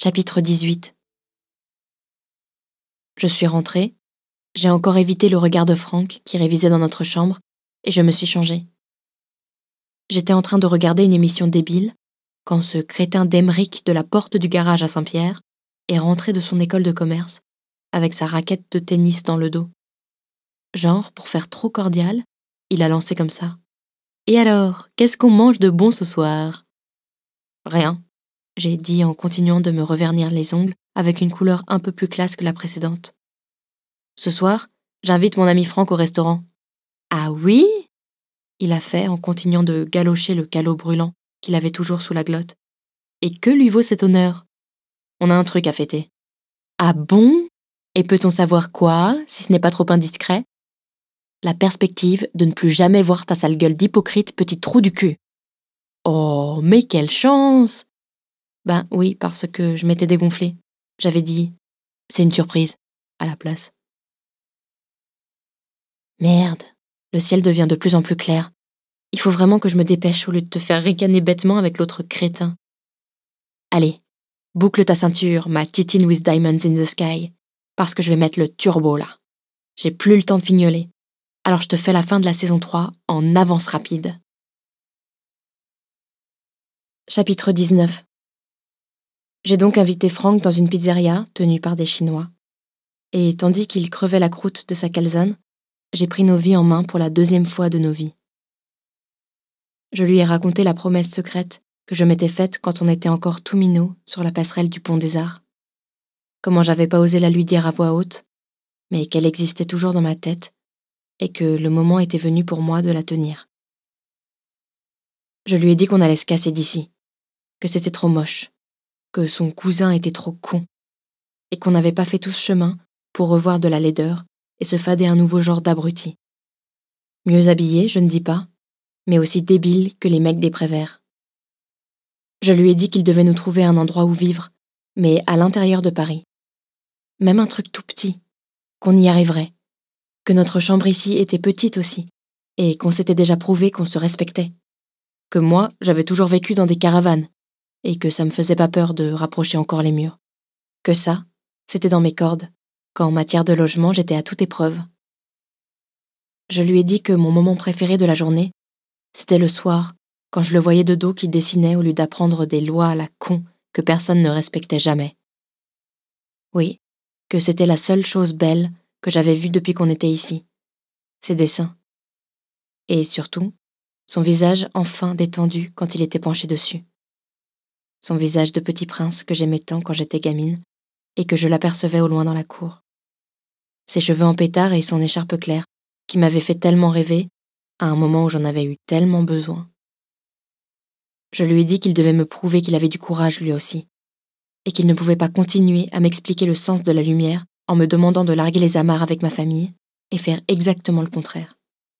Chapitre 18. Je suis rentrée. J'ai encore évité le regard de Frank qui révisait dans notre chambre et je me suis changée. J'étais en train de regarder une émission débile quand ce crétin d'Emeric de la porte du garage à Saint-Pierre est rentré de son école de commerce avec sa raquette de tennis dans le dos. Genre, pour faire trop cordial, il a lancé comme ça. « Et alors, qu'est-ce qu'on mange de bon ce soir ?»« Rien », j'ai dit en continuant de me revernir les ongles avec une couleur un peu plus classe que la précédente. « Ce soir, j'invite mon ami Franck au restaurant. »« Ah oui ?» il a fait en continuant de galocher le calot brûlant qu'il avait toujours sous la glotte. « Et que lui vaut cet honneur ? On a un truc à fêter. »« Ah bon ? Et peut-on savoir quoi, si ce n'est pas trop indiscret ? » La perspective de ne plus jamais voir ta sale gueule d'hypocrite petit trou du cul. Oh, mais quelle chance ! Ben oui, parce que je m'étais dégonflée. J'avais dit « c'est une surprise » à la place. Merde, le ciel devient de plus en plus clair. Il faut vraiment que je me dépêche au lieu de te faire ricaner bêtement avec l'autre crétin. Allez, boucle ta ceinture, ma titine with diamonds in the sky, parce que je vais mettre le turbo là. J'ai plus le temps de fignoler. Alors je te fais la fin de la saison 3 en avance rapide. Chapitre 19. J'ai donc invité Frank dans une pizzeria tenue par des Chinois. Et tandis qu'il crevait la croûte de sa calzone, j'ai pris nos vies en main pour la 2e fois de nos vies. Je lui ai raconté la promesse secrète que je m'étais faite quand on était encore tout minot sur la passerelle du Pont des Arts. Comment j'avais pas osé la lui dire à voix haute, mais qu'elle existait toujours dans ma tête et que le moment était venu pour moi de la tenir. Je lui ai dit qu'on allait se casser d'ici, que c'était trop moche, que son cousin était trop con et qu'on n'avait pas fait tout ce chemin pour revoir de la laideur et se fader un nouveau genre d'abruti. Mieux habillé, je ne dis pas, mais aussi débile que les mecs des Préverts. Je lui ai dit qu'il devait nous trouver un endroit où vivre, mais à l'intérieur de Paris. Même un truc tout petit, qu'on y arriverait, que notre chambre ici était petite aussi, et qu'on s'était déjà prouvé qu'on se respectait, que moi, j'avais toujours vécu dans des caravanes, et que ça me faisait pas peur de rapprocher encore les murs, que ça, c'était dans mes cordes, qu'en matière de logement, j'étais à toute épreuve. Je lui ai dit que mon moment préféré de la journée, c'était le soir, quand je le voyais de dos qui dessinait au lieu d'apprendre des lois à la con que personne ne respectait jamais. Oui, que c'était la seule chose belle que j'avais vue depuis qu'on était ici. Ses dessins. Et surtout, son visage enfin détendu quand il était penché dessus. Son visage de petit prince que j'aimais tant quand j'étais gamine et que je l'apercevais au loin dans la cour. Ses cheveux en pétard et son écharpe claire qui m'avaient fait tellement rêver à un moment où j'en avais eu tellement besoin. Je lui ai dit qu'il devait me prouver qu'il avait du courage lui aussi, et qu'il ne pouvait pas continuer à m'expliquer le sens de la lumière en me demandant de larguer les amarres avec ma famille et faire exactement le contraire.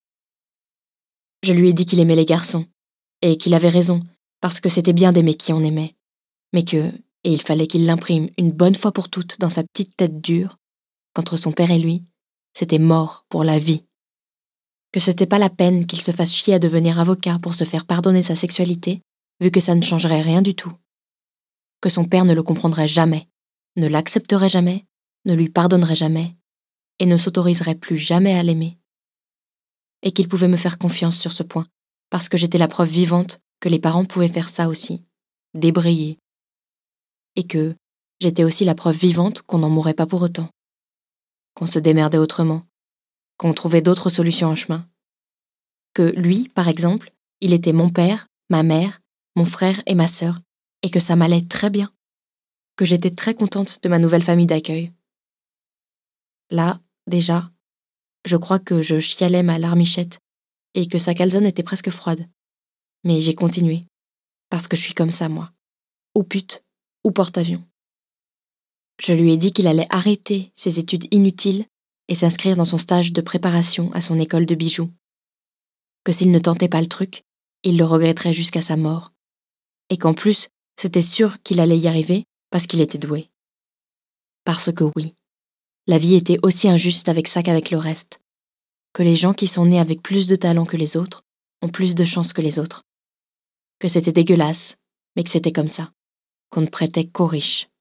Je lui ai dit qu'il aimait les garçons, et qu'il avait raison, parce que c'était bien d'aimer qui on aimait, mais que, et il fallait qu'il l'imprime une bonne fois pour toutes dans sa petite tête dure, qu'entre son père et lui, c'était mort pour la vie. Que c'était pas la peine qu'il se fasse chier à devenir avocat pour se faire pardonner sa sexualité, vu que ça ne changerait rien du tout. Que son père ne le comprendrait jamais, ne l'accepterait jamais, ne lui pardonnerait jamais, et ne s'autoriserait plus jamais à l'aimer. Et qu'il pouvait me faire confiance sur ce point, parce que j'étais la preuve vivante que les parents pouvaient faire ça aussi, débrayer. Et que j'étais aussi la preuve vivante qu'on n'en mourrait pas pour autant, qu'on se démerdait autrement, qu'on trouvait d'autres solutions en chemin. Que lui, par exemple, il était mon père, ma mère, mon frère et ma sœur, et que ça m'allait très bien, que j'étais très contente de ma nouvelle famille d'accueil. Là, déjà, je crois que je chialais ma larmichette, et que sa calzone était presque froide. Mais j'ai continué, parce que je suis comme ça, moi. Ou pute, ou porte-avions. Je lui ai dit qu'il allait arrêter ses études inutiles et s'inscrire dans son stage de préparation à son école de bijoux. Que s'il ne tentait pas le truc, il le regretterait jusqu'à sa mort. Et qu'en plus, c'était sûr qu'il allait y arriver parce qu'il était doué. Parce que oui, la vie était aussi injuste avec ça qu'avec le reste. Que les gens qui sont nés avec plus de talent que les autres ont plus de chance que les autres. Que c'était dégueulasse, mais que c'était comme ça. Qu'on ne prêtait qu'aux riches.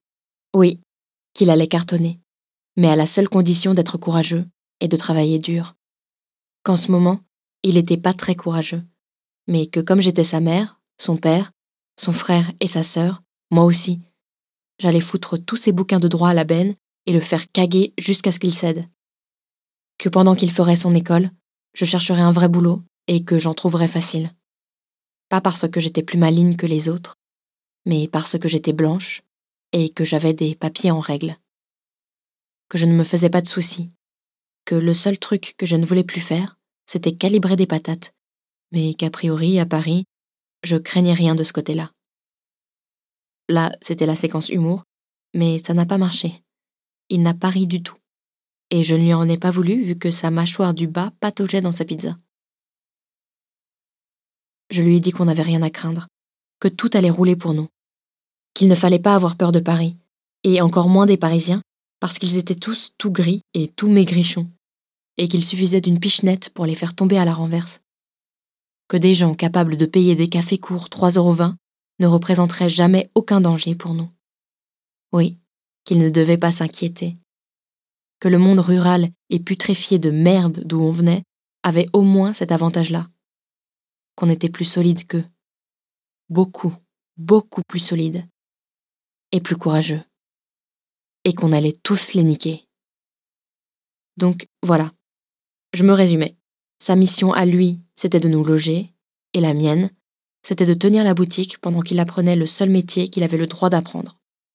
Oui, qu'il allait cartonner, mais à la seule condition d'être courageux et de travailler dur. Qu'en ce moment, il n'était pas très courageux, mais que comme j'étais sa mère, son père, son frère et sa sœur, moi aussi, j'allais foutre tous ses bouquins de droit à la benne et le faire caguer jusqu'à ce qu'il cède. Que pendant qu'il ferait son école, je chercherais un vrai boulot et que j'en trouverais facile. Pas parce que j'étais plus maligne que les autres, mais parce que j'étais blanche et que j'avais des papiers en règle. Que je ne me faisais pas de soucis, que le seul truc que je ne voulais plus faire, c'était calibrer des patates, mais qu'a priori, à Paris, je craignais rien de ce côté-là. Là, c'était la séquence humour, mais ça n'a pas marché. Il n'a pas ri du tout. Et je ne lui en ai pas voulu vu que sa mâchoire du bas pataugeait dans sa pizza. Je lui ai dit qu'on n'avait rien à craindre, que tout allait rouler pour nous, qu'il ne fallait pas avoir peur de Paris, et encore moins des Parisiens, parce qu'ils étaient tous tout gris et tout maigrichons, et qu'il suffisait d'une pichenette pour les faire tomber à la renverse. Que des gens capables de payer des cafés courts 3,20 € ne représenteraient jamais aucun danger pour nous. Oui, qu'ils ne devaient pas s'inquiéter. Que le monde rural et putréfié de merde d'où on venait avait au moins cet avantage-là. Qu'on était plus solide qu'eux. Beaucoup, beaucoup plus solide. Et plus courageux. Et qu'on allait tous les niquer. Donc voilà, je me résumais. Sa mission à lui, c'était de nous loger, et la mienne, c'était de tenir la boutique pendant qu'il apprenait le seul métier qu'il avait le droit d'apprendre.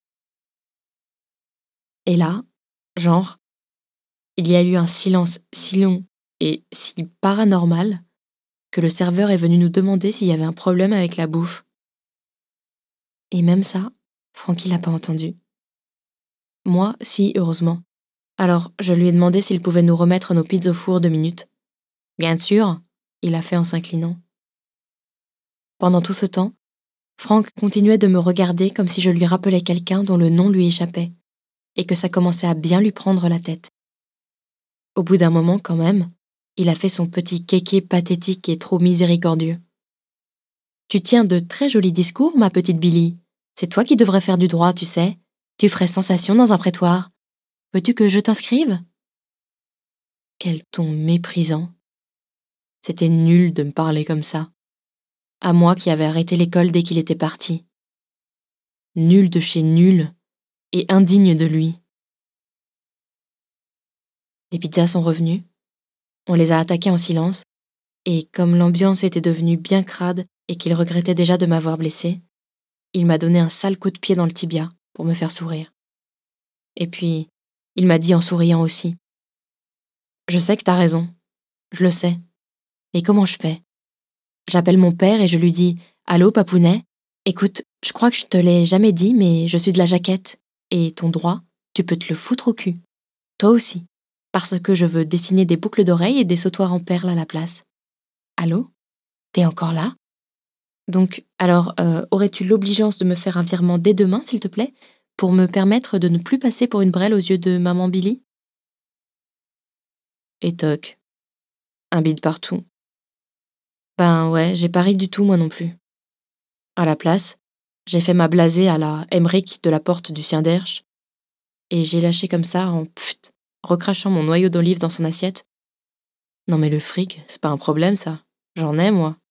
Et là, genre, il y a eu un silence si long et si paranormal que le serveur est venu nous demander s'il y avait un problème avec la bouffe. Et même ça, Francky l'a pas entendu. Moi, si, heureusement. Alors, je lui ai demandé s'il pouvait nous remettre nos pizzas au four 2 minutes. Bien sûr, il a fait en s'inclinant. Pendant tout ce temps, Franck continuait de me regarder comme si je lui rappelais quelqu'un dont le nom lui échappait, et que ça commençait à bien lui prendre la tête. Au bout d'un moment, quand même, il a fait son petit kéké pathétique et trop miséricordieux. Tu tiens de très jolis discours, ma petite Billy. C'est toi qui devrais faire du droit, tu sais. Tu ferais sensation dans un prétoire. Veux-tu que je t'inscrive? Quel ton méprisant. C'était nul de me parler comme ça. À moi qui avais arrêté l'école dès qu'il était parti. Nul de chez nul et indigne de lui. Les pizzas sont revenues. On les a attaquées en silence, et comme l'ambiance était devenue bien crade et qu'il regrettait déjà de m'avoir blessée, il m'a donné un sale coup de pied dans le tibia pour me faire sourire. Et puis, il m'a dit en souriant aussi. Je sais que t'as raison. Je le sais. Mais comment je fais? J'appelle mon père et je lui dis: Allô, papounet? Écoute, je crois que je te l'ai jamais dit, mais je suis de la Jaquette. Et ton droit, tu peux te le foutre au cul. Toi aussi. Parce que je veux dessiner des boucles d'oreilles et des sautoirs en perles à la place. Allô? T'es encore là? Donc, alors, aurais-tu l'obligeance de me faire un virement dès demain, s'il te plaît, pour me permettre de ne plus passer pour une brêle aux yeux de maman Billy? Et toc, un bide partout. Ben ouais, j'ai pas ri du tout moi non plus. À la place, j'ai fait ma blasée à la Emmerich de la porte du Sien d'Erche, et j'ai lâché comme ça en pft, recrachant mon noyau d'olive dans son assiette. Non mais le fric, c'est pas un problème ça. J'en ai moi.